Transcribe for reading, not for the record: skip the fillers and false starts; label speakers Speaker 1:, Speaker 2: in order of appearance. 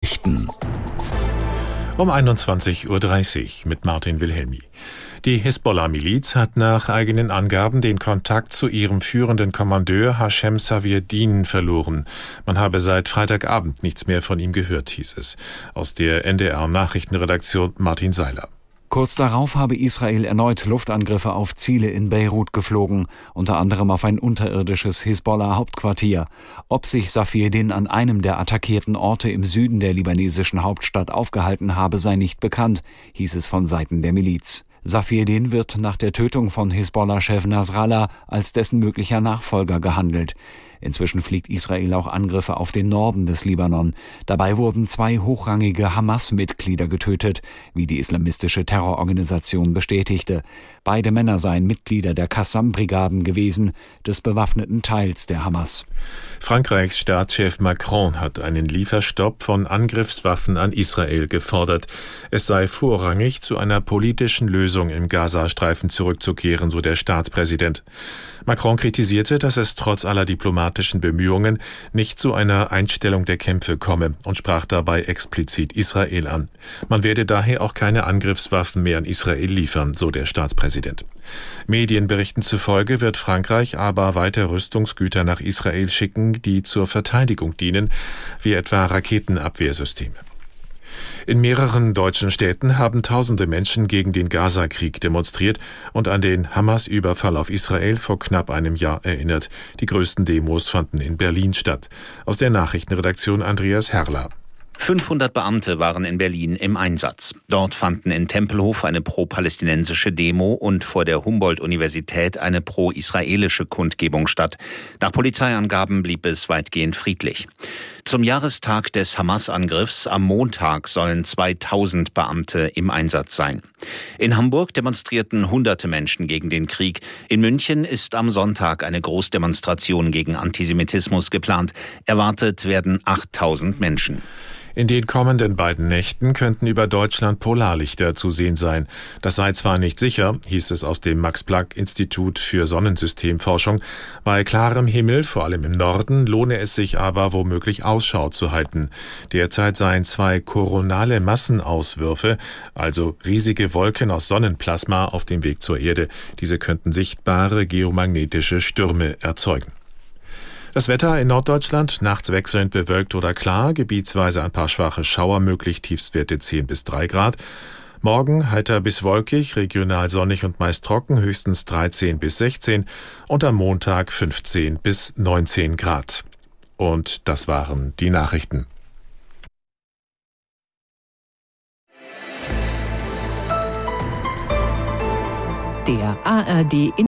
Speaker 1: Um 21:30 Uhr mit Martin Wilhelmi. Die Hisbollah-Miliz hat nach eigenen Angaben den Kontakt zu ihrem führenden Kommandeur Hashem Safiedin verloren. Man habe seit Freitagabend nichts mehr von ihm gehört, hieß es. Aus der NDR-Nachrichtenredaktion Martin Seiler.
Speaker 2: Kurz darauf habe Israel erneut Luftangriffe auf Ziele in Beirut geflogen, unter anderem auf ein unterirdisches Hisbollah-Hauptquartier. Ob sich Safiedin an einem der attackierten Orte im Süden der libanesischen Hauptstadt aufgehalten habe, sei nicht bekannt, hieß es von Seiten der Miliz. Safiedin wird nach der Tötung von Hisbollah-Chef Nasrallah als dessen möglicher Nachfolger gehandelt. Inzwischen fliegt Israel auch Angriffe auf den Norden des Libanon. Dabei wurden 2 hochrangige Hamas-Mitglieder getötet, wie die islamistische Terrororganisation bestätigte. Beide Männer seien Mitglieder der Qassam-Brigaden gewesen, des bewaffneten Teils der Hamas.
Speaker 1: Frankreichs Staatschef Macron hat einen Lieferstopp von Angriffswaffen an Israel gefordert. Es sei vorrangig, zu einer politischen Lösung im Gazastreifen zurückzukehren, so der Staatspräsident. Macron kritisierte, dass es trotz aller diplomatischen Bemühungen nicht zu einer Einstellung der Kämpfe komme und sprach dabei explizit Israel an. Man werde daher auch keine Angriffswaffen mehr an Israel liefern, so der Staatspräsident. Medienberichten zufolge wird Frankreich aber weiter Rüstungsgüter nach Israel schicken, die zur Verteidigung dienen, wie etwa Raketenabwehrsysteme. In mehreren deutschen Städten haben tausende Menschen gegen den Gaza-Krieg demonstriert und an den Hamas-Überfall auf Israel vor knapp einem Jahr erinnert. Die größten Demos fanden in Berlin statt. Aus der Nachrichtenredaktion Andreas Herrler.
Speaker 3: 500 Beamte waren in Berlin im Einsatz. Dort fanden in Tempelhof eine pro-palästinensische Demo und vor der Humboldt-Universität eine pro-israelische Kundgebung statt. Nach Polizeiangaben blieb es weitgehend friedlich. Zum Jahrestag des Hamas-Angriffs am Montag sollen 2000 Beamte im Einsatz sein. In Hamburg demonstrierten hunderte Menschen gegen den Krieg. In München ist am Sonntag eine Großdemonstration gegen Antisemitismus geplant. Erwartet werden 8000 Menschen.
Speaker 1: In den kommenden beiden Nächten könnten über Deutschland Polarlichter zu sehen sein. Das sei zwar nicht sicher, hieß es aus dem Max-Planck-Institut für Sonnensystemforschung. Bei klarem Himmel, vor allem im Norden, lohne es sich aber womöglich Ausschau zu halten. Derzeit seien 2 koronale Massenauswürfe, also riesige Wolken aus Sonnenplasma, auf dem Weg zur Erde. Diese könnten sichtbare geomagnetische Stürme erzeugen. Das Wetter in Norddeutschland, nachts wechselnd bewölkt oder klar, gebietsweise ein paar schwache Schauer möglich, Tiefstwerte 10 bis 3 Grad. Morgen heiter bis wolkig, regional sonnig und meist trocken, höchstens 13 bis 16 und am Montag 15 bis 19 Grad. Und das waren die Nachrichten.
Speaker 4: Der ARD